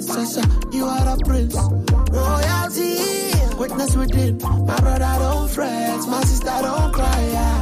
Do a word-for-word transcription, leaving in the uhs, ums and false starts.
princess, you are a prince. Royalty, witness within. My brother don't fret, my sister don't cry.